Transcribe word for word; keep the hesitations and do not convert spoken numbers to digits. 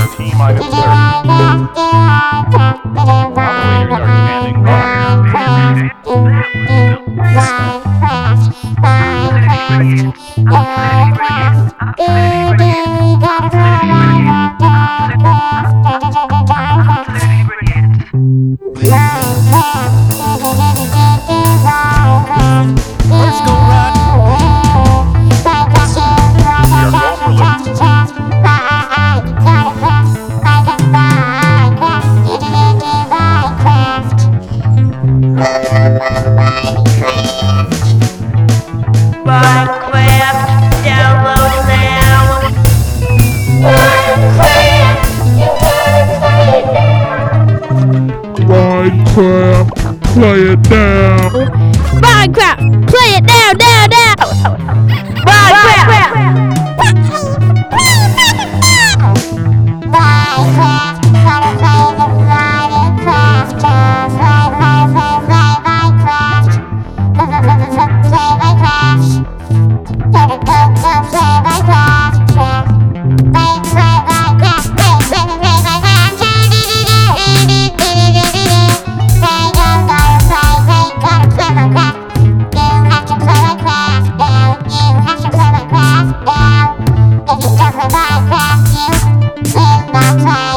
T-minus thirty. Operators are standing Let's go ride. We are go for Liberty. Minecraft, download now. Minecraft, play it now. Minecraft, play it now, now, now. Minecraft. Minecraft, you will not